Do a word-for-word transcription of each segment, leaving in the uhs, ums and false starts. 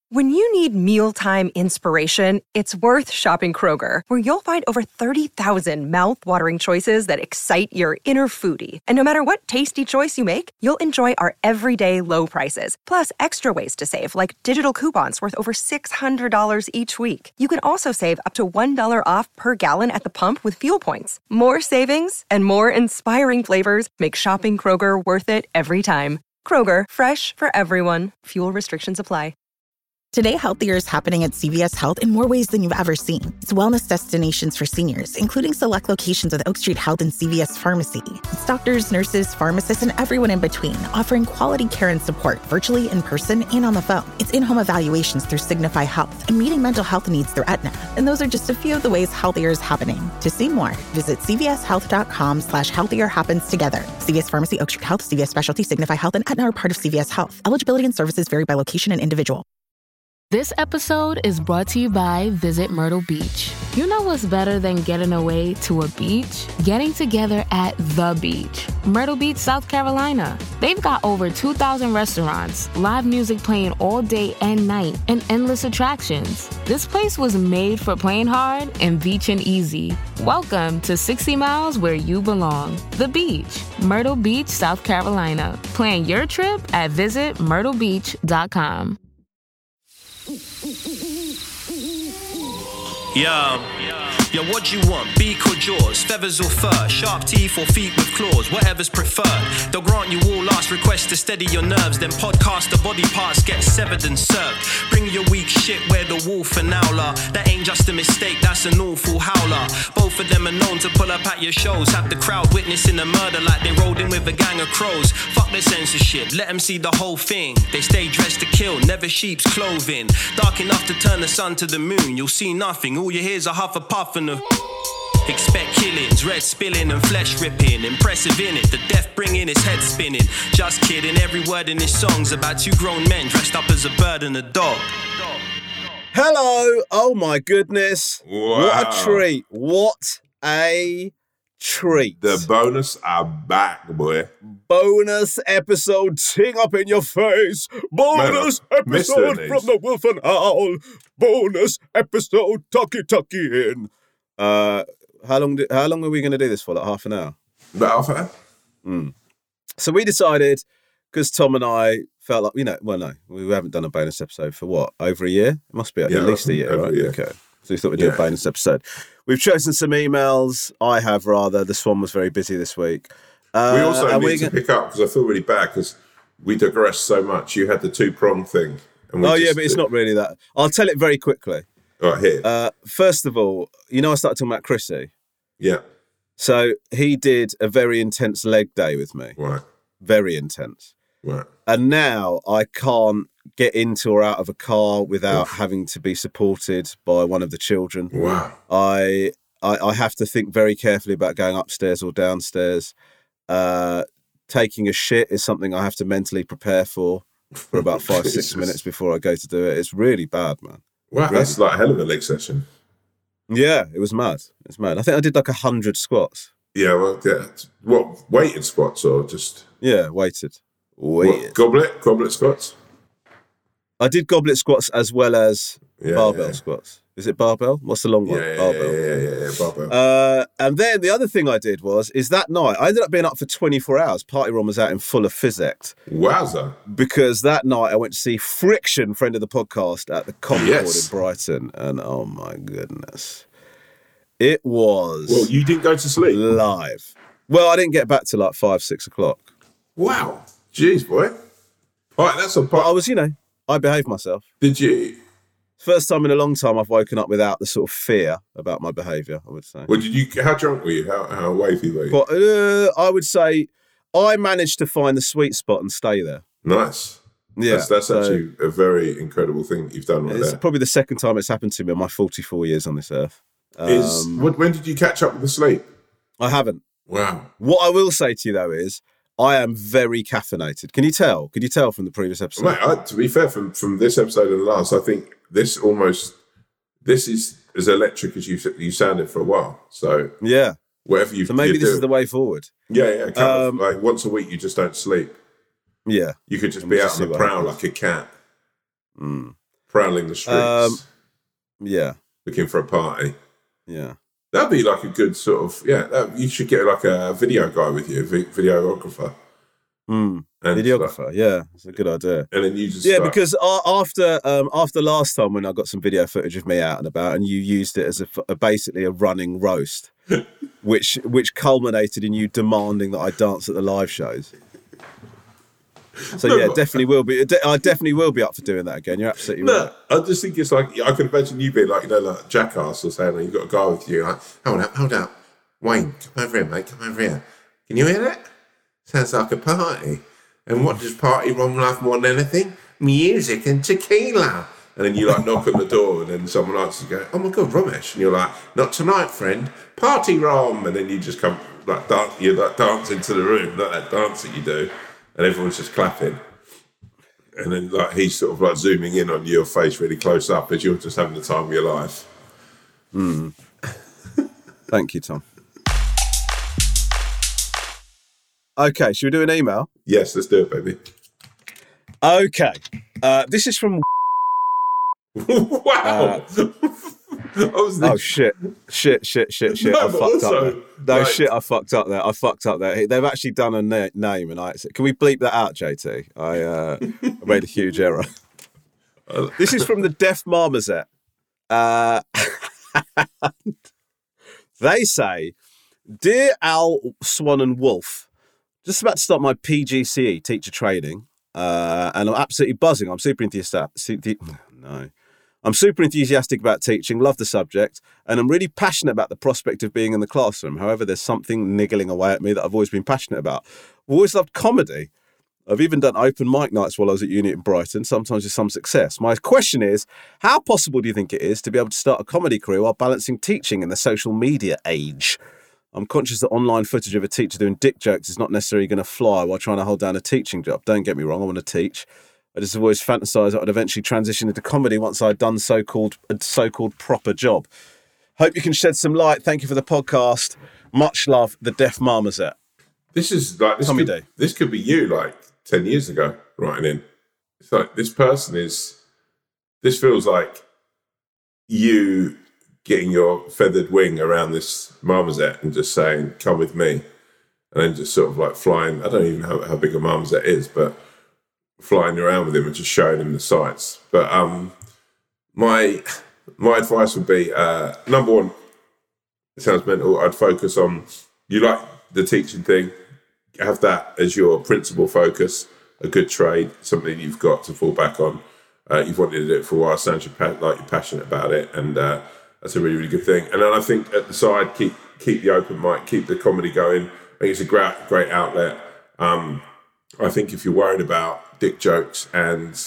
When you need mealtime inspiration, it's worth shopping Kroger, where you'll find over thirty thousand mouth-watering choices that excite your inner foodie. And no matter what tasty choice you make, you'll enjoy our everyday low prices, plus extra ways to save, like digital coupons worth over six hundred dollars each week. You can also save up to one dollar off per gallon at the pump with fuel points. More savings and more inspiring flavors make shopping Kroger worth it every time. Kroger, fresh for everyone. Fuel restrictions apply. Today, healthier is happening at C V S Health in more ways than you've ever seen. It's wellness destinations for seniors, including select locations with Oak Street Health and C V S Pharmacy. It's doctors, nurses, pharmacists, and everyone in between, offering quality care and support virtually, in person, and on the phone. It's in-home evaluations through Signify Health and meeting mental health needs through Aetna. And those are just a few of the ways healthier is happening. To see more, visit cvshealth.com slash healthier happens together. C V S Pharmacy, Oak Street Health, C V S Specialty, Signify Health, and Aetna are part of C V S Health. Eligibility and services vary by location and individual. This episode is brought to you by Visit Myrtle Beach. You know what's better than getting away to a beach? Getting together at the beach. Myrtle Beach, South Carolina. They've got over two thousand restaurants, live music playing all day and night, and endless attractions. This place was made for playing hard and beaching easy. Welcome to sixty miles where you belong. The beach. Myrtle Beach, South Carolina. Plan your trip at visit myrtle beach dot com. Yo, yo, what do you want? Beak or jaws? Feathers or fur? Sharp teeth or feet with claws? Whatever's preferred. They'll grant you all last requests to steady your nerves. Then podcast the body parts get severed and served. Bring your weak shit where the wolf and owl are. That ain't just a mistake, that's an awful howler. Both of them are known to pull up at your shows. Have the crowd witnessing a murder like they rolled in with a gang of crows. Fuck the censorship, let them see the whole thing. They stay dressed to kill, never sheep's clothing. Dark enough to turn the sun to the moon. You'll see nothing, all you hear's a huff a puff and a... Expect killings, red spilling and flesh ripping. Impressive in it, the death bringing his head spinning. Just kidding, every word in this song's about two grown men dressed up as a bird and a dog. Hello, oh my goodness. Wow. What a treat. What a treat. The bonus are back, boy. Bonus episode, ting up in your face. Bonus Man, episode from the Wolf and Owl. Bonus episode, tucky tucky in. Uh, how long? Do, how long are we going to do this for? Like half an hour? About half an hour. Mm. So we decided, because Tom and I felt like, you know, well, no, we haven't done a bonus episode for what, over a year? It must be yeah, at least a year, right? Year. Okay. So we thought we'd do yeah. a bonus episode. We've chosen some emails. I have, rather. The Swan was very busy this week. Uh, we also need to gonna... pick up, because I feel really bad, because we digressed so much. You had the two-prong thing. And we oh, just, yeah, but it's not really that. I'll tell it very quickly. All right, here. Uh, first of all, you know I started talking about Chrissy? Yeah. So he did a very intense leg day with me. Right. Very intense. Right. And now I can't get into or out of a car without Oof. having to be supported by one of the children. Wow. I, I I have to think very carefully about going upstairs or downstairs. Uh, taking a shit is something I have to mentally prepare for for about five, six minutes before I go to do it. It's really bad, man. Wow, really that's like a hell of a leg session. Yeah, it was mad. It's mad. I think I did like a hundred squats. Yeah, well, yeah. What, weighted squats or just... Yeah, weighted. Weighted. What, goblet? Goblet squats? I did goblet squats as well as yeah, barbell yeah. squats. Is it barbell? What's the long one? Yeah, barbell. Yeah, yeah, yeah, yeah, barbell. Uh, and then the other thing I did was, is that night, I ended up being up for twenty-four hours. Party Ron was out in full of physect. Wowza. Because that night I went to see Friction, friend of the podcast, at the Concord yes. in Brighton. And oh my goodness. It was... Well, you didn't go to sleep? Live. Well, I didn't get back to like five, six o'clock. Wow. Jeez, boy. All right, that's a part. But I was, you know, I behaved myself. Did you? First time in a long time I've woken up without the sort of fear about my behaviour, I would say. Well, did you? How drunk were you? How, how wavy were you? But, uh, I would say I managed to find the sweet spot and stay there. Nice. Yeah, That's, that's so actually a very incredible thing that you've done right it's there. probably the second time it's happened to me in my forty-four years on this earth. Um, Is When did you catch up with the sleep? I haven't. Wow. What I will say to you, though, is I am very caffeinated. Can you tell? Could you tell from the previous episode? Mate, I, to be fair, from, from this episode and the last, I think this almost... This is as electric as you you sounded for a while. So yeah, whatever you. So maybe you this do, is the way forward. Yeah, yeah. Kind um, of like once a week, you just don't sleep. Yeah, you could just and be we'll out on the prowl like a cat. Mm. prowling the streets, Um, yeah, looking for a party. yeah. That'd be like a good sort of yeah. That, you should get like a video guy with you, a vi- videographer. Mm. And Videographer, like, yeah, it's a good idea. and then you just Yeah, start, because a- after um, after last time when I got some video footage of me out and about, and you used it as a, f- a basically a running roast, which which culminated in you demanding that I dance at the live shows. So No, yeah, but- definitely will be. I definitely will be up for doing that again. You're absolutely no, right. I just think it's like I can imagine you being like you know like Jackass or saying, "You got a guy with you." Like, hold up, hold up, Wayne, come over here, mate, come over here. Can you hear that? Sounds like a party. And what does party rom love more than anything? Music and tequila. And then you like knock on the door, and then someone answers and go, "Oh my god, Ramesh!" And you're like, "Not tonight, friend. Party rom." And then you just come like dance, you like dance into the room, like that dance that you do, and everyone's just clapping. And then like he's sort of like zooming in on your face really close up as you're just having the time of your life. Mm. Thank you, Tom. Okay, should we do an email? Yes, let's do it, baby. Okay, uh, this is from. Wow. Uh, I was Oh shit! Shit! Shit! Shit! Shit! No, I but fucked also, up there. No like- shit! I fucked up there. I fucked up there. They've actually done a na- name, and I can we bleep that out, J T? I uh, made a huge error. This is from the Deaf Marmoset. Uh, they say, "Dear Al, Swan, and Wolf, just about to start my P G C E teacher training, uh, and I'm absolutely buzzing. I'm super enthusiastic. No." I'm super enthusiastic about teaching, love the subject, and I'm really passionate about the prospect of being in the classroom. However, there's something niggling away at me that I've always been passionate about. I've always loved comedy. I've even done open mic nights while I was at uni in Brighton, sometimes with some success. My question is, how possible do you think it is to be able to start a comedy career while balancing teaching in the social media age? I'm conscious that online footage of a teacher doing dick jokes is not necessarily going to fly while trying to hold down a teaching job. Don't get me wrong, I want to teach. I just always fantasised that I'd eventually transition into comedy once I'd done so-called a so-called proper job. Hope you can shed some light. Thank you for the podcast. Much love, the Deaf Marmoset. This is like this Tommy could, D. this could be you like ten years ago writing in. It's like this person is. This feels like you getting your feathered wing around this marmoset and just saying, "Come with me," and then just sort of like flying. I don't even know how, how big a marmoset is, but flying around with him and just showing him the sights. But um, my my advice would be uh, number one. It sounds mental. I'd focus on you like the teaching thing. Have that as your principal focus. A good trade, something you've got to fall back on. Uh, you've wanted to do it for a while. Sounds like you're passionate about it, and uh, that's a really really good thing. And then I think at the side, keep keep the open mic, keep the comedy going. I think it's a great great outlet. Um, I think if you're worried about dick jokes and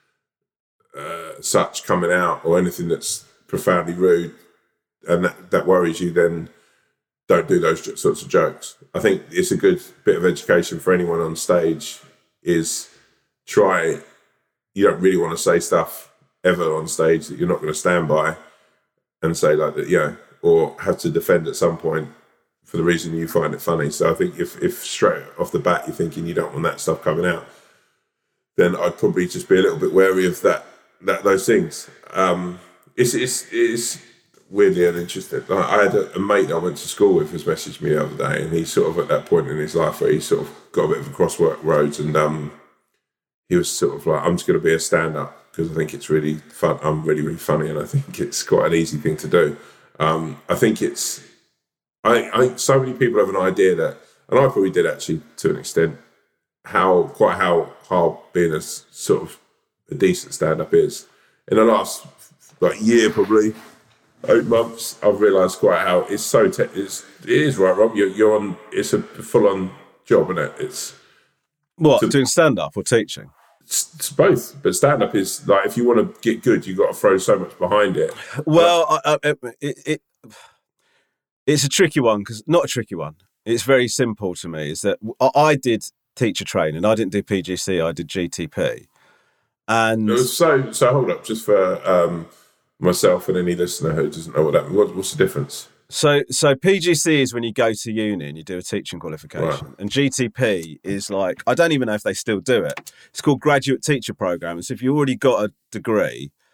uh, such coming out or anything that's profoundly rude and that, that worries you, then don't do those sorts of jokes. I think it's a good bit of education for anyone on stage is try, you don't really want to say stuff ever on stage that you're not going to stand by and say like that, yeah, or have to defend at some point for the reason you find it funny. So I think if, if straight off the bat you're thinking you don't want that stuff coming out, then I'd probably just be a little bit wary of that, that those things. Um, it's, it's, it's weirdly uninteresting. Like I had a, a mate I went to school with who's messaged me the other day, and he's sort of at that point in his life where he's sort of got a bit of a crossroads, and um, he was sort of like, I'm just going to be a stand-up because I think it's really fun. I'm really, really funny, and I think it's quite an easy thing to do. Um, I think it's, I, I think so many people have an idea that, and I probably did actually to an extent, how quite how hard being a s- sort of a decent stand-up is. In the last like year, probably eight months, I've realised quite how it's so te- it's it is right, Rob. You're, you're on. It's a full-on job, isn't it? It's What, to- doing stand-up or teaching? it's, it's both, but stand-up is like if you want to get good, you've got to throw so much behind it. Well, I, I, it, it it's a tricky one because not a tricky one. It's very simple to me. Is that I, I did teacher training. I didn't do P G C. I did G T P. And So so hold up, just for um, myself and any listener who doesn't know what that means. What, what's the difference? So, so P G C is when you go to uni and you do a teaching qualification, Right. and G T P is like, I don't even know if they still do it. It's called Graduate Teacher Program. And so if you already got a degree,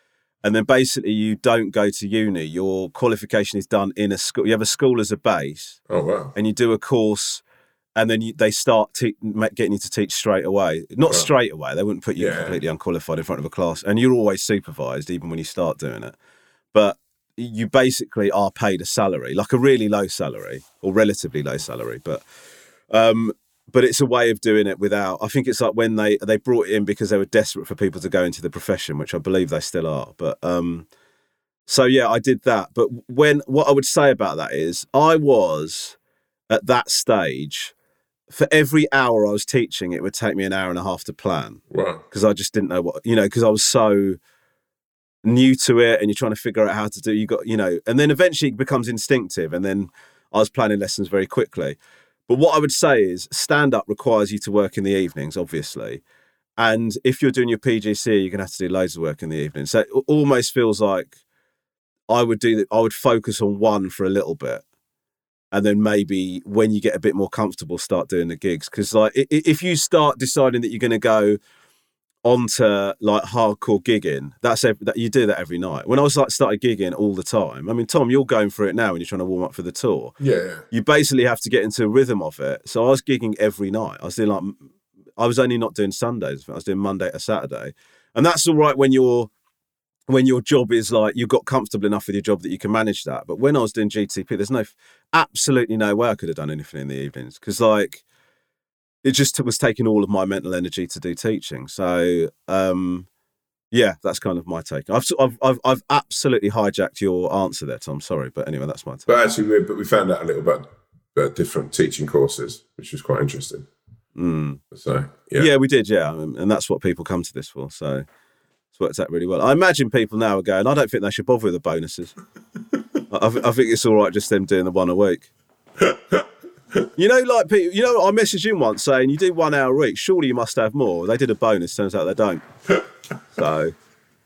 And then basically you don't go to uni. Your qualification is done in a school. You have a school as a base. Oh, wow. And you do a course, and then you, they start te- getting you to teach straight away. Not wow. straight away. They wouldn't put you yeah. completely unqualified in front of a class. And you're always supervised, even when you start doing it. But you basically are paid a salary, like a really low salary, or relatively low salary. But um, but it's a way of doing it without... I think it's like when they, they brought it in because they were desperate for people to go into the profession, which I believe they still are. But... Um, So, yeah, I did that. But when what I would say about that is I was at that stage, for every hour I was teaching, it would take me an hour and a half to plan. Wow. Because I just didn't know what, you know, because I was so new to it and you're trying to figure out how to do, you got, you know, and then eventually it becomes instinctive. And then I was planning lessons very quickly. But what I would say is stand-up requires you to work in the evenings, obviously. And if you're doing your P G C E, you're going to have to do loads of work in the evening. So it almost feels like I would do that. I would focus on one for a little bit, and then maybe when you get a bit more comfortable, start doing the gigs. Because like, if you start deciding that you're going to go onto like hardcore gigging, that's every, that you do that every night. When I was like started gigging all the time, I mean, Tom, you're going for it now when you're trying to warm up for the tour. Yeah, yeah. You basically have to get into a rhythm of it. So I was gigging every night. I was doing like, I was only not doing Sundays. I was doing Monday to Saturday, and that's all right when you're. When your job is like, you've got comfortable enough with your job that you can manage that. But when I was doing G T P, there's no, absolutely no way I could have done anything in the evenings. Because like, it just was taking all of my mental energy to do teaching. So, um, yeah, that's kind of my take. I've, I've, I've, I've absolutely hijacked your answer there, Tom. Sorry. But anyway, that's my take. But actually, we, but we found out a little about, about different teaching courses, which was quite interesting. Mm. So, yeah. Yeah, we did. Yeah. And that's what people come to this for. So, it's worked out really well. I imagine people now are going, I don't think they should bother with the bonuses. I, I think it's all right just them doing the one a week. You know, like people, you know, I messaged him once saying, you do one hour a week, surely you must have more. They did a bonus, turns out they don't. So.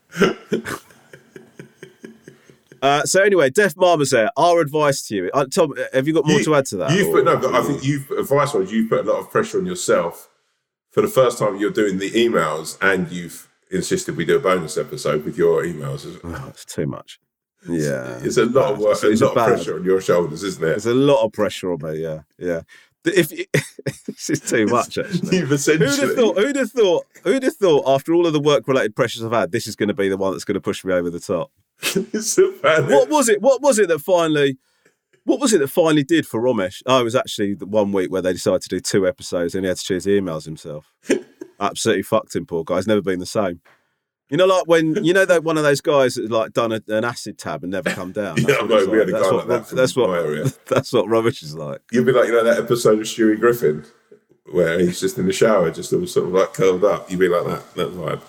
uh, so anyway, Def Marmoset, our advice to you. Uh, Tom, have you got more you, to add to that? You've put, no, I think you've, advice-wise, you've put a lot of pressure on yourself for the first time you're doing the emails, and you've insisted we do a bonus episode with your emails. Oh, it's too much. Yeah. It's a lot of work, it's a lot of pressure on your shoulders, isn't it? There's a lot of pressure on me, yeah. Yeah. If this is too much, actually. You've essentially... Who'd have thought, who'd have thought, who'd have thought after all of the work-related pressures I've had, this is going to be the one that's going to push me over the top? It's a bad... What was it? What was it that finally... What was it that finally did for Romesh? Oh, it was actually the one week where they decided to do two episodes and he had to choose the emails himself. Absolutely fucked him, poor guy. He's never been the same. You know, like when, you know, that one of those guys that like done a, an acid tab and never come down. That's yeah, what no, we like. had a that's guy what, like that that's what, my area. That's what Romesh is like. You'd be like, you know, that episode of Stewie Griffin where he's just in the shower, just all sort of like curled up. You'd be like that. That vibe.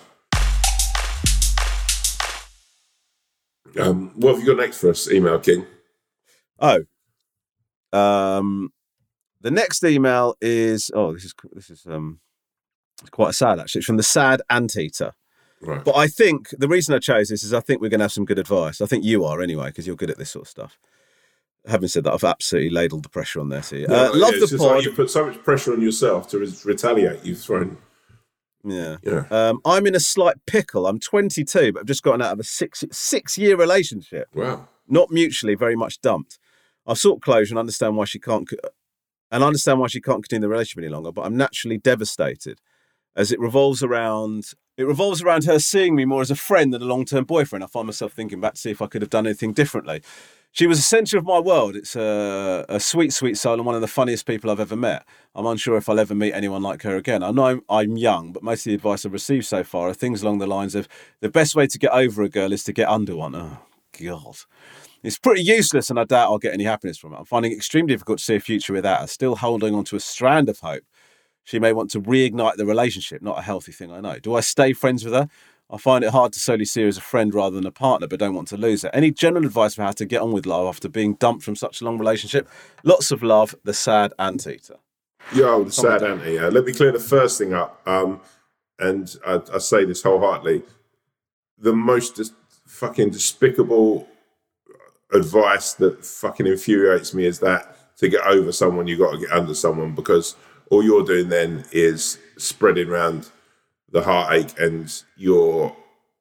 Um, what have you got next for us, Email King? Oh. Um, the next email is, oh, this is, this is, um, quite sad, actually. It's from the Sad Anteater. Right. But I think the reason I chose this is I think we're going to have some good advice. I think you are anyway, because you're good at this sort of stuff. Having said that, I've absolutely ladled the pressure on there to you. Yeah, uh, love yeah, the pod. Like you put so much pressure on yourself to re- retaliate. You've thrown. Yeah. Yeah. Um, I'm in a slight pickle. I'm twenty-two, but I've just gotten out of a six six year relationship. Wow. Not mutually, very much dumped. I've sought closure and understand why she can't, and understand why she can't continue the relationship any longer. But I'm naturally devastated, as it revolves around it revolves around her seeing me more as a friend than a long-term boyfriend. I find myself thinking back to see if I could have done anything differently. She was the centre of my world. It's a, a sweet, sweet soul and one of the funniest people I've ever met. I'm unsure if I'll ever meet anyone like her again. I know I'm, I'm young, but most of the advice I've received so far are things along the lines of the best way to get over a girl is to get under one. Oh, God. It's pretty useless and I doubt I'll get any happiness from it. I'm finding it extremely difficult to see a future without her, still holding on to a strand of hope. She may want to reignite the relationship, not a healthy thing, I know. Do I stay friends with her? I find it hard to solely see her as a friend rather than a partner, but don't want to lose her. Any general advice for how to get on with love after being dumped from such a long relationship? Lots of love, the Sad Anteater. Yo, the Sad Anteater. Let me clear the first thing up. Um, and I, I say this wholeheartedly. The most dis- fucking despicable advice that fucking infuriates me is that to get over someone, you got to get under someone, because all you're doing then is spreading around the heartache, and you're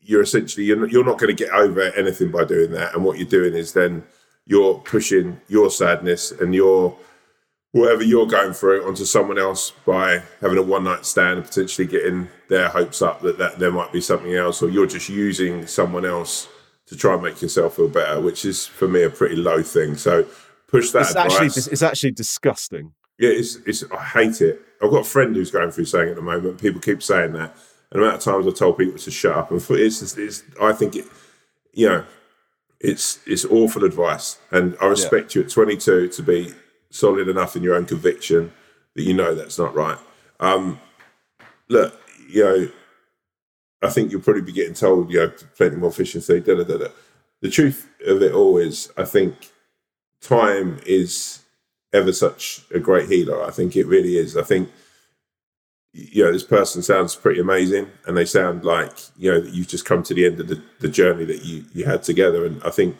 you're essentially, you're not, you're not going to get over anything by doing that. And what you're doing is then you're pushing your sadness and your whatever you're going through onto someone else by having a one night stand and potentially getting their hopes up that, that there might be something else, or you're just using someone else to try and make yourself feel better, which is for me a pretty low thing. So push that it's advice. Actually, it's actually disgusting. Yeah, it's, it's, I hate it. I've got a friend who's going through something at the moment. People keep saying that. And the amount of times I've told people to shut up. And it's, it's, I think, it, you know, it's it's awful advice. And I respect yeah. you at twenty-two to be solid enough in your own conviction that you know that's not right. Um, look, you know, I think you'll probably be getting told, you know, plenty more fish and sea, da da da da. The truth of it all is, I think time is ever such a great healer. I think it really is. I think, you know, this person sounds pretty amazing, and they sound like, you know, that you've just come to the end of the, the journey that you, you had together. And I think,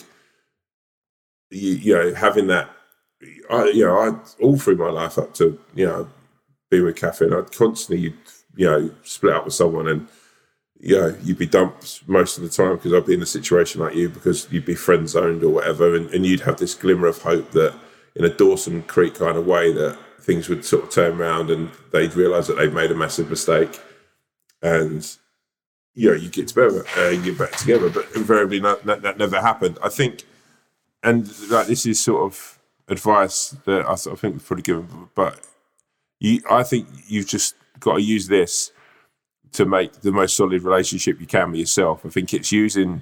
you, you know, having that, I, you know, I all through my life up to, you know, being with Catherine, I'd constantly, you know, split up with someone, and, you know, you'd be dumped most of the time because I'd be in a situation like you, because you'd be friend zoned or whatever, and, and you'd have this glimmer of hope that in a Dawson Creek kind of way that things would sort of turn around and they'd realise that they'd made a massive mistake, and, you know, you get together, uh, you get back together, but invariably that, that, that never happened. I think, and like this is sort of advice that I, I think we've probably given, but you, I think you've just got to use this to make the most solid relationship you can with yourself. I think it's using,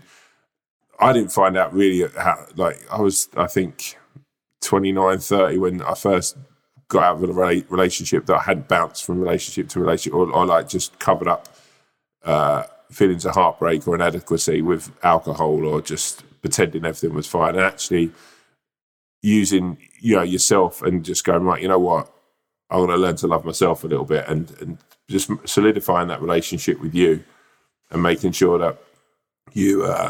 I didn't find out really how, like I was, I think twenty-nine, thirty when I first got out of a relationship, that I hadn't bounced from relationship to relationship, or, or like just covered up uh, feelings of heartbreak or inadequacy with alcohol, or just pretending everything was fine, and actually using, you know, yourself and just going, right, you know what, I want to learn to love myself a little bit, and, and just solidifying that relationship with you and making sure that you uh,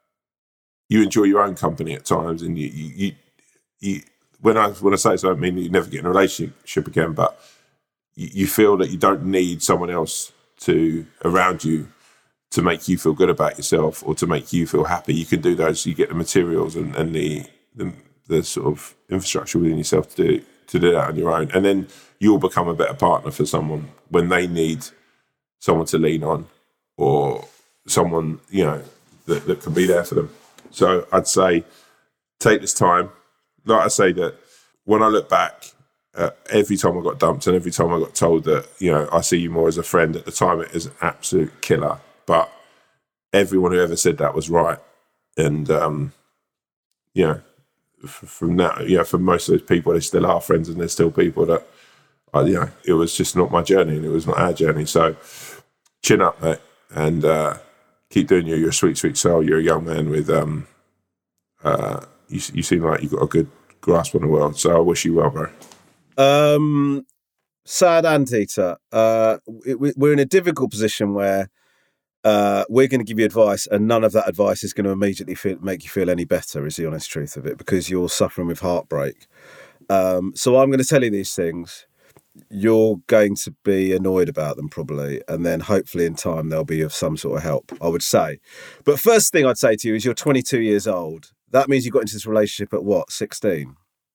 you enjoy your own company at times. And you, you, you, you when I when I say so, I don't mean you never get in a relationship again, but you, you feel that you don't need someone else to around you to make you feel good about yourself or to make you feel happy. You can do those. You get the materials and, and the, the the sort of infrastructure within yourself to do to do that on your own, and then you'll become a better partner for someone when they need someone to lean on, or someone, you know, that, that can be there for them. So I'd say take this time. Like I say, that when I look back, uh, every time I got dumped and every time I got told that, you know, I see you more as a friend, at the time it is an absolute killer. But everyone who ever said that was right. And, um, you know, from that, you know, for most of those people, they still are friends, and there's still people that, uh, you know, it was just not my journey and it was not our journey. So chin up, mate, and uh, keep doing you. You're a sweet, sweet soul. You're a young man with, um, uh, you, you seem like you've got a good grasp on the world. So I wish you well, bro. Um, sad anteater. Uh, we, we're in a difficult position where Uh, we're going to give you advice, and none of that advice is going to immediately feel, make you feel any better, is the honest truth of it, because you're suffering with heartbreak. Um, so I'm going to tell you these things. You're going to be annoyed about them probably, and then hopefully in time they'll be of some sort of help, I would say. But first thing I'd say to you is you're twenty-two years old. That means you got into this relationship at what, sixteen?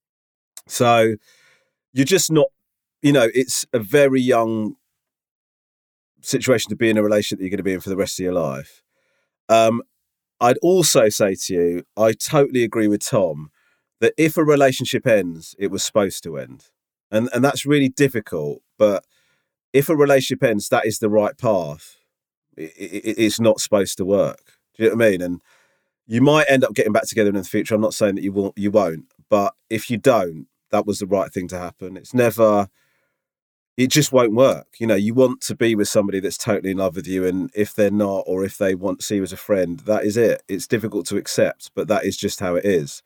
So you're just not, you know, it's a very young situation to be in a relationship that you're going to be in for the rest of your life. Um, I'd also say to you, I totally agree with Tom that if a relationship ends, it was supposed to end. And and that's really difficult. But if a relationship ends, that is the right path. It, it, it's not supposed to work. Do you know what I mean? And you might end up getting back together in the future. I'm not saying that you won't, you won't. But if you don't, that was the right thing to happen. It's never... It just won't work. You know, you want to be with somebody that's totally in love with you, and if they're not, or if they want to see you as a friend, that is it. It's difficult to accept, but that is just how it is.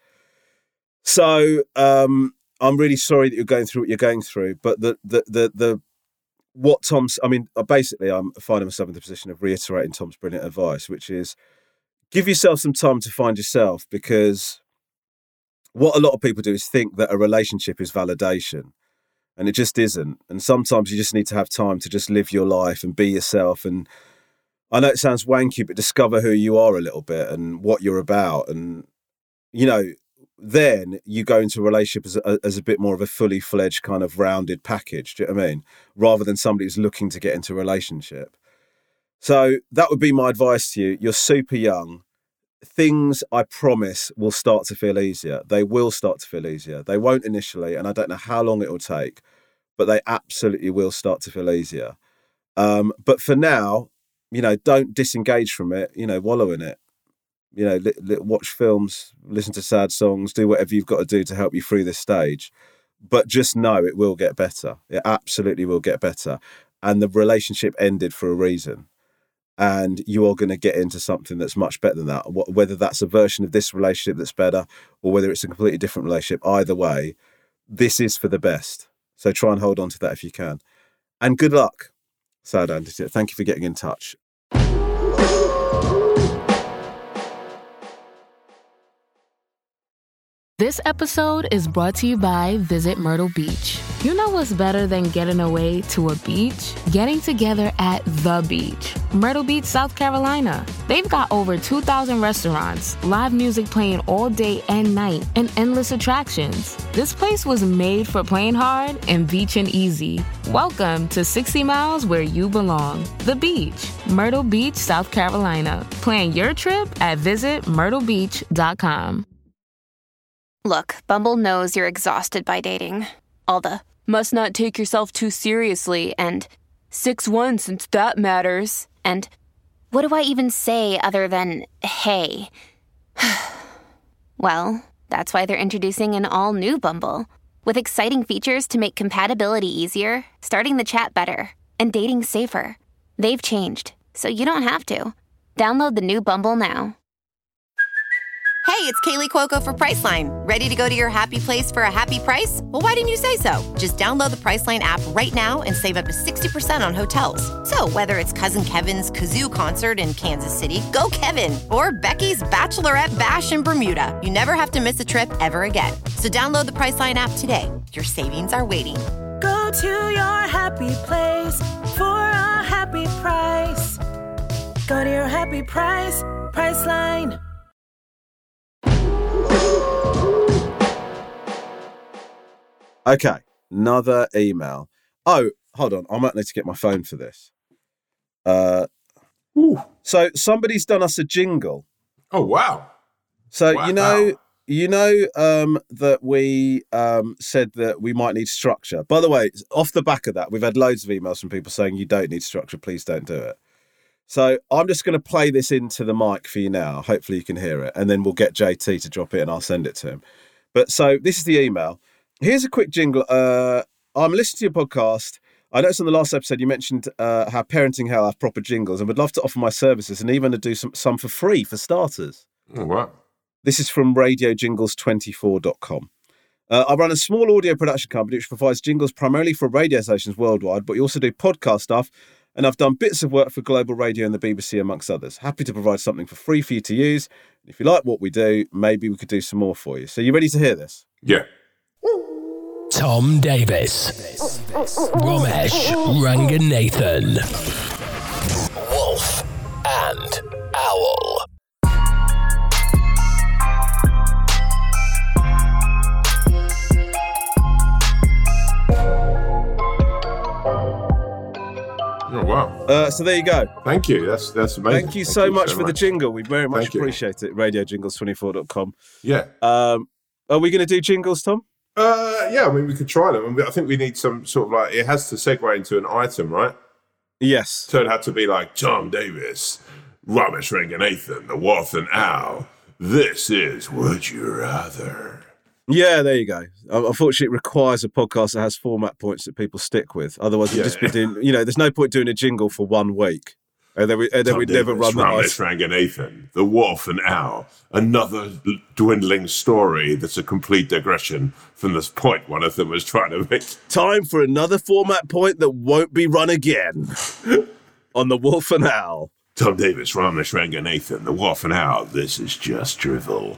So um, I'm really sorry that you're going through what you're going through, but the the the the what Tom's, I mean, basically, I'm finding myself in the position of reiterating Tom's brilliant advice, which is give yourself some time to find yourself, because what a lot of people do is think that a relationship is validation. And it just isn't. And sometimes you just need to have time to just live your life and be yourself. And I know it sounds wanky, but discover who you are a little bit and what you're about. And, you know, then you go into a relationship as a, as a bit more of a fully fledged kind of rounded package. Do you know what I mean? Rather than somebody who's looking to get into a relationship. So that would be my advice to you. You're super young. Things, I promise, will start to feel easier. They will start to feel easier. They won't initially, and I don't know how long it will take, but they absolutely will start to feel easier. Um, but for now, you know, don't disengage from it, you know, wallow in it. You know, li- li- watch films, listen to sad songs, do whatever you've got to do to help you through this stage. But just know it will get better. It absolutely will get better. And the relationship ended for a reason. And you are going to get into something that's much better than that. Whether that's a version of this relationship that's better or whether it's a completely different relationship, either way, this is for the best. So try and hold on to that if you can. And good luck, Sad Andy. Thank you for getting in touch. This episode is brought to you by Visit Myrtle Beach. You know what's better than getting away to a beach? Getting together at the beach. Myrtle Beach, South Carolina. They've got over two thousand restaurants, live music playing all day and night, and endless attractions. This place was made for playing hard and beaching easy. Welcome to sixty miles where you belong. The beach. Myrtle Beach, South Carolina. Plan your trip at visit myrtle beach dot com. Look, Bumble knows you're exhausted by dating. All the, must not take yourself too seriously, and six one since that matters, and what do I even say other than, hey? Well, that's why they're introducing an all-new Bumble, with exciting features to make compatibility easier, starting the chat better, and dating safer. They've changed, so you don't have to. Download the new Bumble now. Hey, it's Kaylee Cuoco for Priceline. Ready to go to your happy place for a happy price? Well, why didn't you say so? Just download the Priceline app right now and save up to sixty percent on hotels. So whether it's Cousin Kevin's Kazoo Concert in Kansas City, go Kevin, or Becky's Bachelorette Bash in Bermuda, you never have to miss a trip ever again. So download the Priceline app today. Your savings are waiting. Go to your happy place for a happy price. Go to your happy price, Priceline. Okay, another email. Oh, hold on. I might need to get my phone for this. Uh, so somebody's done us a jingle. Oh, wow. So, wow. you know, you know um, that we um, said that we might need structure. By the way, off the back of that, we've had loads of emails from people saying you don't need structure. Please don't do it. So I'm just going to play this into the mic for you now. Hopefully you can hear it. And then we'll get J T to drop it and I'll send it to him. But so this is the email. Here's a quick jingle. Uh, I'm listening to your podcast. I noticed on the last episode you mentioned uh, how Parenting Hell have proper jingles and would love to offer my services and even to do some, some for free for starters. Oh, wow. This is from radio jingles twenty-four dot com. Uh, I run a small audio production company which provides jingles primarily for radio stations worldwide, but we also do podcast stuff, and I've done bits of work for Global Radio and the B B C, amongst others. Happy to provide something for free for you to use. If you like what we do, maybe we could do some more for you. So you ready to hear this? Yeah. Tom Davis, Romesh Ranganathan, Wolf and Owl. Oh, wow. Uh, so there you go. Thank you. That's that's amazing. Thank you Thank so you much so for much. the jingle. We very much Thank you. appreciate it. radio jingles twenty-four dot com. Yeah. Um, are we going to do jingles, Tom? Uh, yeah, I mean, we could try them. I, mean, I think we need some sort of like, it has to segue into an item, right? Yes. So it had to be like Tom Davis, Ramesh Ranganathan, the Wolf and Owl. This is Would You Rather. Yeah, there you go. Unfortunately, it requires a podcast that has format points that people stick with. Otherwise, we'd Yeah. just be doing, you know, there's no point doing a jingle for one week. And then, we, and then Tom we'd never Davis, run the Ramesh ice. Ranganathan, the Wolf and Owl. Another dwindling story that's a complete digression from this point one of them was trying to make. Time for another format point that won't be run again on the Wolf and Owl. Tom Davis, Ramesh Ranganathan, the Wolf and Owl. This is just drivel.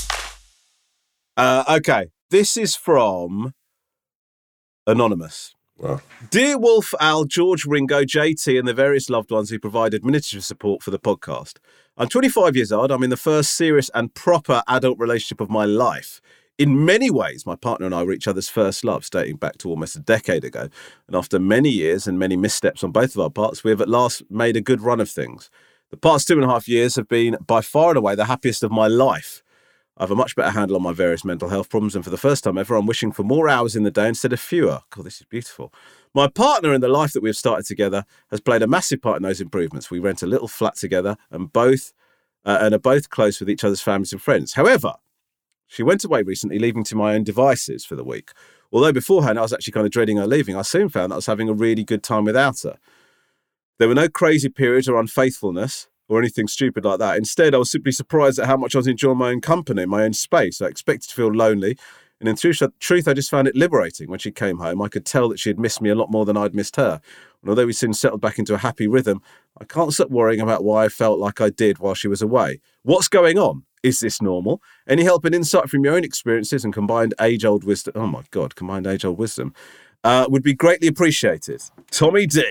uh, okay, this is from Anonymous. Wow. Dear Wolf, Al, George, Ringo, J T, and the various loved ones who provide administrative support for the podcast. I'm twenty-five years old. I'm in the first serious and proper adult relationship of my life. In many ways, my partner and I were each other's first loves, dating back to almost a decade ago. And after many years and many missteps on both of our parts, we have at last made a good run of things. The past two and a half years have been by far and away the happiest of my life. I have a much better handle on my various mental health problems, and for the first time ever, I'm wishing for more hours in the day instead of fewer. God, this is beautiful. My partner in the life that we have started together has played a massive part in those improvements. We rent a little flat together and both uh, and are both close with each other's families and friends. However, she went away recently, leaving to my own devices for the week. Although beforehand I was actually kind of dreading her leaving, I soon found that I was having a really good time without her. There were no crazy periods or unfaithfulness or anything stupid like that. Instead, I was simply surprised at how much I was enjoying my own company, my own space. I expected to feel lonely, and in truth, truth, I just found it liberating. When she came home, I could tell that she had missed me a lot more than I'd missed her. And although we soon settled back into a happy rhythm, I can't stop worrying about why I felt like I did while she was away. What's going on? Is this normal? Any help and insight from your own experiences and combined age-old wisdom, oh my God, combined age-old wisdom, uh, would be greatly appreciated. Tommy D.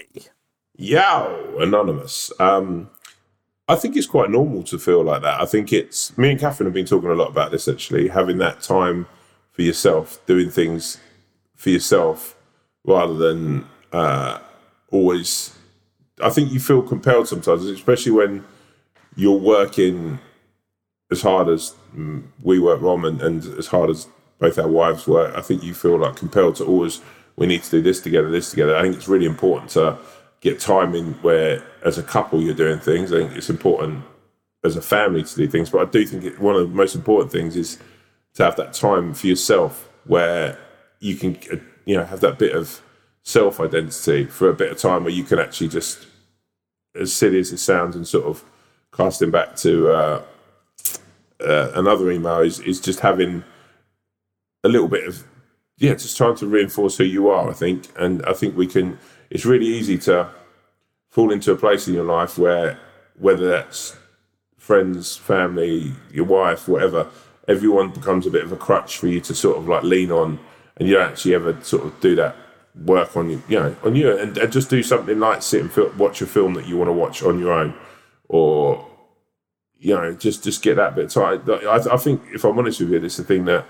Yow, Anonymous. Um... I think it's quite normal to feel like that. I think it's, me and Catherine have been talking a lot about this actually, having that time for yourself, doing things for yourself rather than uh, always, I think you feel compelled sometimes, especially when you're working as hard as we work, Rom, and, and as hard as both our wives work. I think you feel like compelled to always, we need to do this together, this together. I think it's really important to get time in where, as a couple, you're doing things. I think it's important as a family to do things. But I do think it, one of the most important things is to have that time for yourself where you can, you know, have that bit of self-identity for a bit of time where you can actually just, as silly as it sounds, and sort of casting back to uh, uh, another email, is, is just having a little bit of, yeah, just trying to reinforce who you are, I think. And I think we can, it's really easy to fall into a place in your life where, whether that's friends, family, your wife, whatever, everyone becomes a bit of a crutch for you to sort of like lean on, and you don't actually ever sort of do that work on you, you know, on you, and, and just do something like sit and fil- watch a film that you want to watch on your own, or, you know, just, just get that bit of time. I, I think, if I'm honest with you, it's the thing that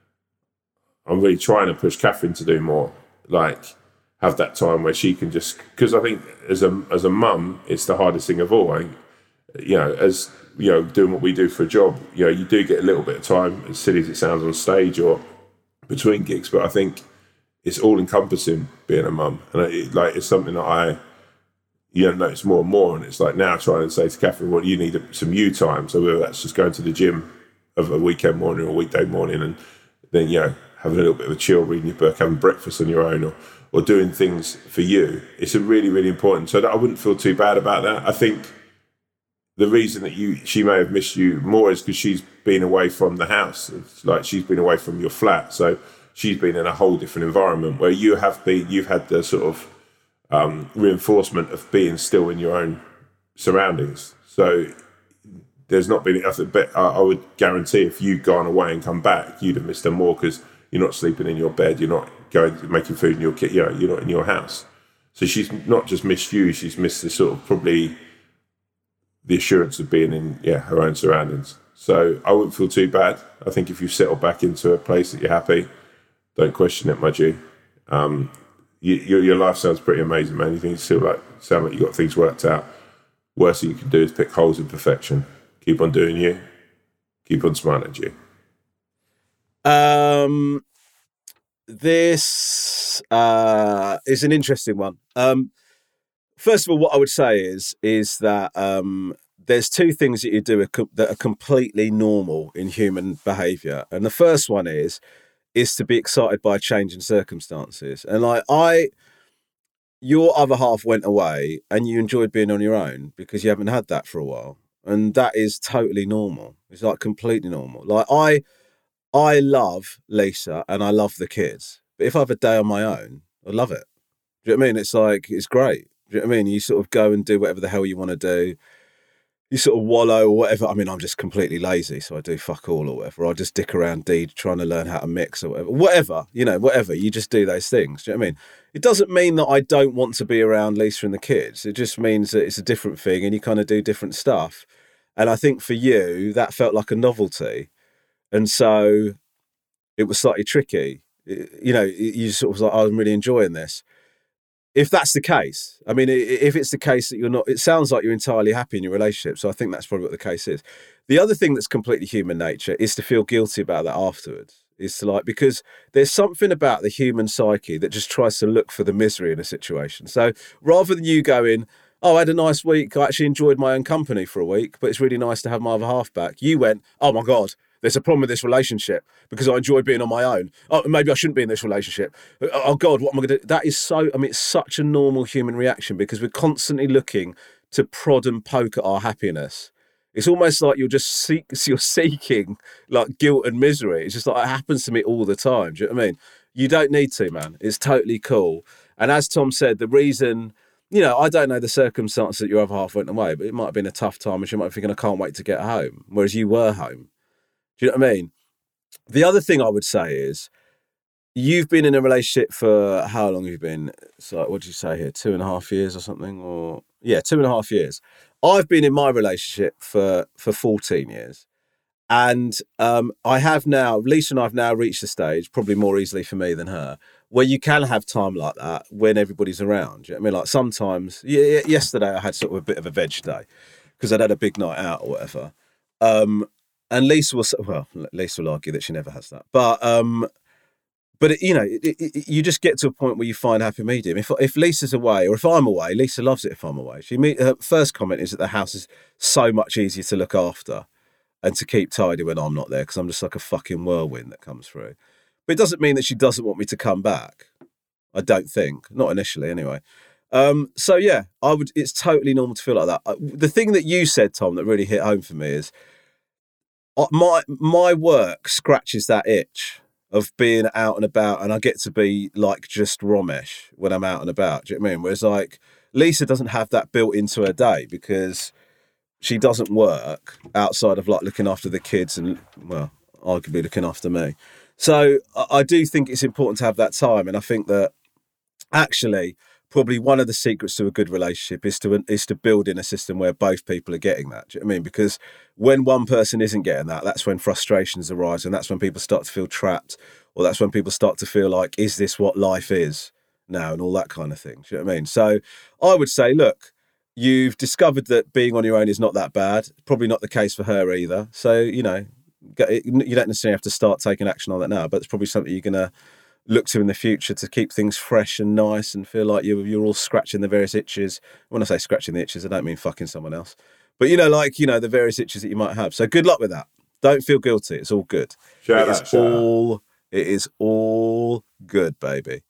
I'm really trying to push Catherine to do more, like have that time where she can just, because I think as a as a mum, it's the hardest thing of all. I think, you know, as you know, doing what we do for a job, you know, you do get a little bit of time, as silly as it sounds, on stage or between gigs, but I think it's all encompassing being a mum, and it, like it's something that I, you know, notice more and more, and it's like now trying to say to Catherine, well, you need some you time, so whether that's just going to the gym of a weekend morning or a weekday morning, and then, you know, having a little bit of a chill, reading your book, having breakfast on your own, or or doing things for you, it's a really, really important. So that I wouldn't feel too bad about that. I think the reason that you she may have missed you more is because she's been away from the house. It's like she's been away from your flat. So she's been in a whole different environment where you have been, you've had the sort of um, reinforcement of being still in your own surroundings. So there's not been, I, think, I would guarantee if you'd gone away and come back, you'd have missed her more because you're not sleeping in your bed, you're not going making food in your kit, you know, you're not in your house. So she's not just missed you, she's missed the sort of probably the assurance of being in yeah her own surroundings. So I wouldn't feel too bad. I think if you settle back into a place that you're happy, don't question it, my G. Um, you, your, your life sounds pretty amazing, man. You think you still like sound like you got things worked out. Worst thing you can do is pick holes in perfection. Keep on doing you. Keep on smiling, G. Um, this uh, is an interesting one. Um, first of all, what I would say is is that um, there's two things that you do that are completely normal in human behaviour, and the first one is is to be excited by change in circumstances. And like I, your other half went away, and you enjoyed being on your own because you haven't had that for a while, and that is totally normal. It's like completely normal. Like I. I love Lisa and I love the kids, but if I have a day on my own, I love it. Do you know what I mean? It's like, it's great. Do you know what I mean? You sort of go and do whatever the hell you want to do. you sort of wallow or whatever. I mean, I'm just completely lazy, so I do fuck all or whatever. I just dick around deed trying to learn how to mix or whatever. Whatever, you know, whatever. You just do those things. Do you know what I mean? It doesn't mean that I don't want to be around Lisa and the kids. It just means that it's a different thing and you kind of do different stuff. And I think for you, that felt like a novelty. And so it was slightly tricky. You know, you sort of was like, oh, I'm really enjoying this. If that's the case, I mean, if it's the case that you're not, it sounds like you're entirely happy in your relationship. So I think that's probably what the case is. The other thing that's completely human nature is to feel guilty about that afterwards. Is to like, because there's something about the human psyche that just tries to look for the misery in a situation. So rather than you going, oh, I had a nice week, I actually enjoyed my own company for a week, but it's really nice to have my other half back. You went, oh my God, there's a problem with this relationship because I enjoy being on my own. Oh, maybe I shouldn't be in this relationship. Oh God, what am I going to do? That is so, I mean, it's such a normal human reaction because we're constantly looking to prod and poke at our happiness. It's almost like you're just seek, you're seeking like guilt and misery. It's just like, it happens to me all the time. Do you know what I mean? You don't need to, man. It's totally cool. And as Tom said, the reason, you know, I don't know the circumstance that your other half went away, but it might have been a tough time and she might be thinking, I can't wait to get home. Whereas you were home. Do you know what I mean? The other thing I would say is you've been in a relationship for how long have you been? So what did you say here? Two and a half years or something? Or yeah, two and a half years. I've been in my relationship for, for fourteen years. And um, I have now, Lisa and I have now reached a stage, probably more easily for me than her, where you can have time like that when everybody's around. Do you know what I mean? Like sometimes, yeah, yesterday I had sort of a bit of a veg day because I'd had a big night out or whatever. Um, And Lisa will, well, Lisa will argue that she never has that. But, um, but it, you know, it, it, you just get to a point where you find happy medium. If if Lisa's away or if I'm away, Lisa loves it if I'm away. She meet, her first comment is that the house is so much easier to look after and to keep tidy when I'm not there because I'm just like a fucking whirlwind that comes through. But it doesn't mean that she doesn't want me to come back. I don't think. Not initially, anyway. Um, so, yeah, I would. It's totally normal to feel like that. The thing that you said, Tom, that really hit home for me is My my work scratches that itch of being out and about, and I get to be like just Romesh when I'm out and about. Do you know what I mean? Whereas like Lisa doesn't have that built into her day because she doesn't work outside of like looking after the kids and, well, arguably looking after me. So I do think it's important to have that time, and I think that actually probably one of the secrets to a good relationship is to is to build in a system where both people are getting that. Do you know what I mean? Because when one person isn't getting that, that's when frustrations arise, and that's when people start to feel trapped, or that's when people start to feel like, is this what life is now, and all that kind of thing. Do you know what I mean? So I would say, look, you've discovered that being on your own is not that bad. Probably not the case for her either. So, you know, you don't necessarily have to start taking action on that now, but it's probably something you're going to look to in the future to keep things fresh and nice and feel like you're, you're all scratching the various itches. When I say scratching the itches, I don't mean fucking someone else. But, you know, like, you know, the various itches that you might have. So good luck with that. Don't feel guilty. It's all good. Shout it out, is shout all, out. It is all good, baby.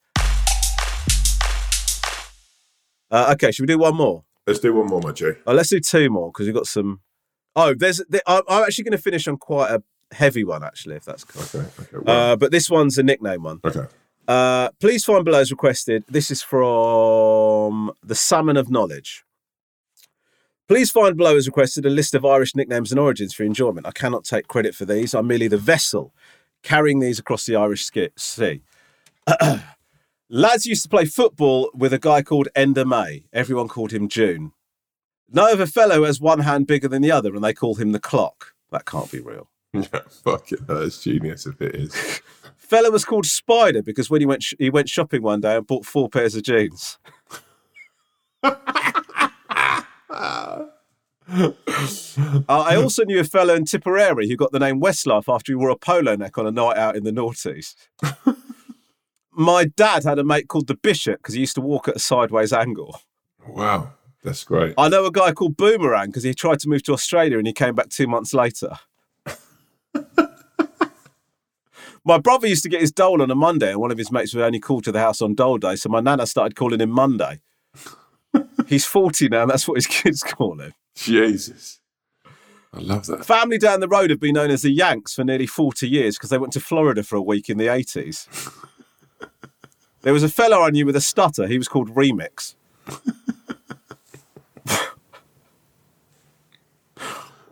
Uh, okay, should we do one more? Let's do one more, my G. Oh, let's do two more because we've got some... Oh, there's. There, I'm actually going to finish on quite a heavy one, actually, if that's cool. Okay, okay. Well. Uh, but this one's a nickname one. Okay. Uh, please find below as requested. This is from the Salmon of Knowledge. Please find below as requested a list of Irish nicknames and origins for your enjoyment. I cannot take credit for these. I'm merely the vessel carrying these across the Irish sea. Lads used to play football with a guy called Enda May. Everyone called him June. Know of a fellow has one hand bigger than the other and they call him the Clock. That can't be real. Yeah, fuck it. That's genius if it is. Fella was called Spider because when he went sh- he went shopping one day and bought four pairs of jeans. uh, I also knew a fellow in Tipperary who got the name Westlife after he wore a polo neck on a night out in the noughties. My dad had a mate called the Bishop because he used to walk at a sideways angle. Wow, that's great. I know a guy called Boomerang because he tried to move to Australia and he came back two months later. My brother used to get his dole on a Monday and one of his mates would only call to the house on dole day, so my nana started calling him Monday. He's forty now and that's what his kids call him. Jesus. I love that. Family down the road have been known as the Yanks for nearly forty years because they went to Florida for a week in the eighties. There was a fella I knew with a stutter. He was called Remix.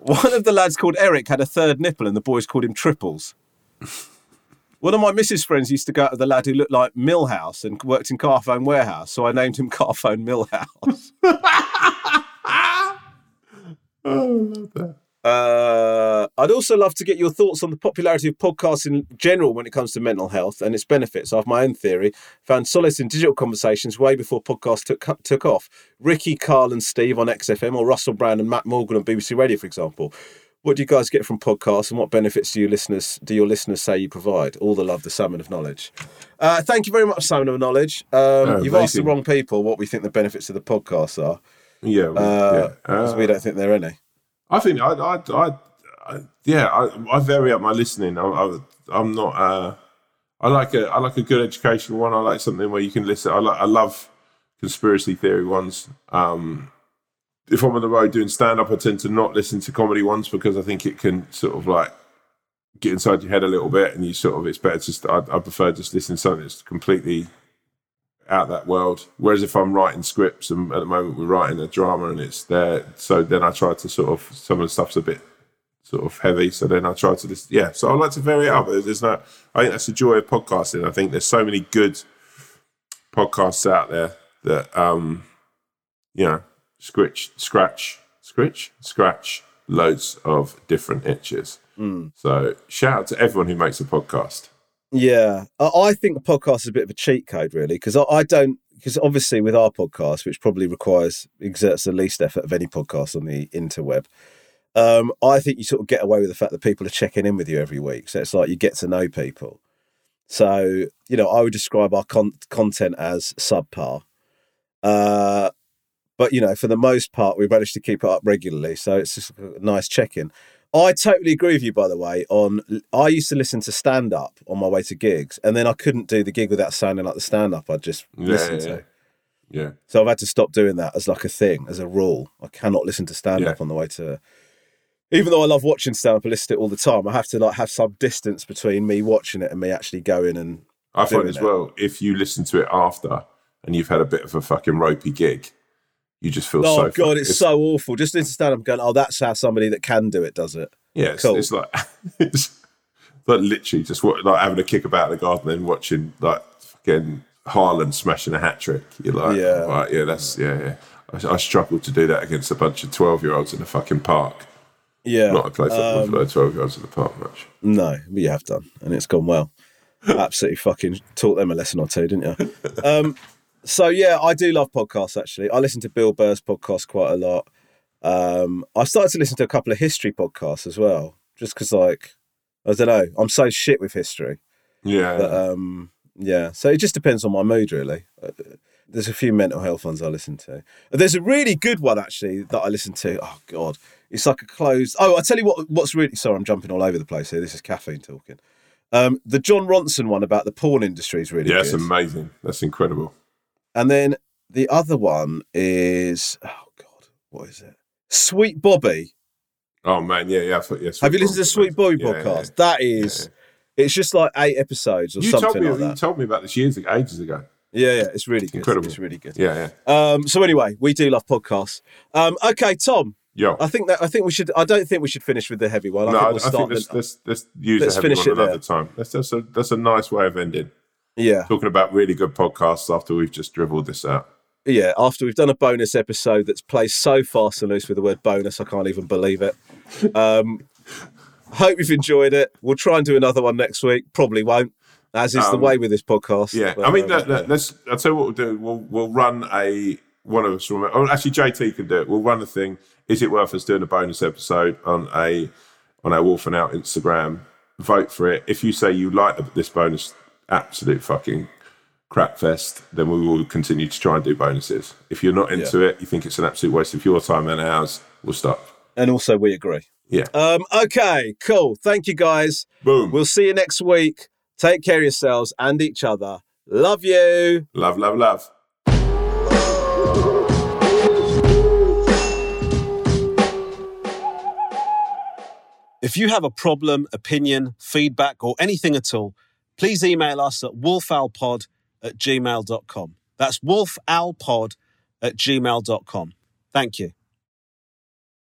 One of the lads called Eric had a third nipple and the boys called him Triples. One of my missus friends used to go out with a lad who looked like Millhouse and worked in Carphone Warehouse, so I named him Carphone Millhouse. Oh, I love that. Uh, I'd also love to get your thoughts on the popularity of podcasts in general when it comes to mental health and its benefits. I have my own theory. Found solace in digital conversations way before podcasts took took off. Ricky, Carl and Steve on X F M, or Russell Brand and Matt Morgan on B B C Radio, for example. What do you guys get from podcasts, and what benefits do you listeners do your listeners say you provide? All the love, the Salmon of Knowledge. Uh, thank you very much, Salmon of Knowledge. Um, oh, you've amazing. asked the wrong people what we think the benefits of the podcast are. Yeah, we, uh, yeah. Uh, we don't think there are any. I think I, I, I, I yeah, I, I vary up my listening. I, I, I'm not. Uh, I like a, I like a good educational one. I like something where you can listen. I like, I love conspiracy theory ones. Um, if I'm on the road doing stand up, I tend to not listen to comedy ones because I think it can sort of like get inside your head a little bit, and you sort of it's better just. I, I prefer just listening to something that's completely out of that world. Whereas if I'm writing scripts, and at the moment we're writing a drama and it's there, so then I try to sort of some of the stuff's a bit sort of heavy, so then I try to just yeah. So I like to vary it up. There's no. I think that's the joy of podcasting. I think there's so many good podcasts out there that um, you know. Scratch, scratch, scratch, scratch loads of different itches. Mm. So shout out to everyone who makes a podcast. Yeah, I, I think a podcast is a bit of a cheat code, really, because I, I don't, because obviously with our podcast, which probably requires, exerts the least effort of any podcast on the interweb, um, I think you sort of get away with the fact that people are checking in with you every week. So it's like you get to know people. So, you know, I would describe our con- content as subpar. Uh, But, you know, for the most part, we managed to keep it up regularly. So it's just a nice check-in. I totally agree with you, by the way, on I used to listen to stand-up on my way to gigs, and then I couldn't do the gig without sounding like the stand-up I'd just yeah, listened yeah, to. Yeah. So I've had to stop doing that as like a thing, as a rule. I cannot listen to stand-up yeah. on the way to... Even though I love watching stand-up, I listen to it all the time. I have to like have some distance between me watching it and me actually going and I find as it. well, if you listen to it after and you've had a bit of a fucking ropey gig, you just feel oh, so... Oh, God, it's, it's so awful. Just listening to stand-up going, oh, that's how somebody that can do it does it. Yeah, it's, cool. it's like... It's like literally just what, like having a kick about the garden and watching like fucking Haaland smashing a hat-trick. You're like, yeah, right, yeah, that's... Yeah, yeah. I, I struggled to do that against a bunch of twelve-year-olds in a fucking park. Yeah. Not a play football um, for twelve-year-olds in the park much. No, but you have done, and it's gone well. Absolutely fucking taught them a lesson or two, didn't you? Um... So, yeah, I do love podcasts, actually. I listen to Bill Burr's podcast quite a lot. Um, I started to listen to a couple of history podcasts as well, just because, like, I don't know, I'm so shit with history. Yeah. But, um, yeah, so it just depends on my mood, really. There's a few mental health ones I listen to. There's a really good one, actually, that I listen to. Oh, God. It's like a closed... Oh, I'll tell you what. What's really... Sorry, I'm jumping all over the place here. This is caffeine talking. Um, the John Ronson one about the porn industry is really yeah, good. Yeah, it's amazing. That's incredible. And then the other one is, oh God, what is it? Sweet Bobby. Oh man, yeah, yeah. Thought, yeah Have you listened to the Sweet Bobby yeah, podcast? Yeah, yeah. That is, yeah, yeah. It's just like eight episodes or you something told me, like that. You told me about this years ago, ages ago. Yeah, yeah, it's really good. Incredible. It's really good. Yeah, yeah. Um, so anyway, we do love podcasts. Um, okay, Tom. Yo. I think that I think we should. I don't think we should finish with the heavy one. I no, think we'll I start think let's, the, let's, let's use let's the heavy finish one it another there. time. That's, that's, a, that's a nice way of ending. Yeah. Talking about really good podcasts after we've just dribbled this out. Yeah, after we've done a bonus episode that's placed so fast and loose with the word bonus, I can't even believe it. Um, hope you've enjoyed it. We'll try and do another one next week. Probably won't, as is um, the way with this podcast. Yeah, but, I mean, uh, let, let, let's. I'll tell you what we'll do. We'll we'll run a one of us from. Oh, actually, J T can do it. We'll run a thing. Is it worth us doing a bonus episode on a on our Wolf and Out Instagram? Vote for it. If you say you like this bonus, absolute fucking crap fest, then we will continue to try and do bonuses. If you're not into yeah. it, you think it's an absolute waste of your time and ours, we'll stop. And also, we agree. Yeah. Um, okay, cool. Thank you, guys. Boom. We'll see you next week. Take care of yourselves and each other. Love you. Love, love, love. If you have a problem, opinion, feedback, or anything at all, please email us at wolfowlpod at gmail dot com. That's wolfowlpod at gmail dot com. Thank you.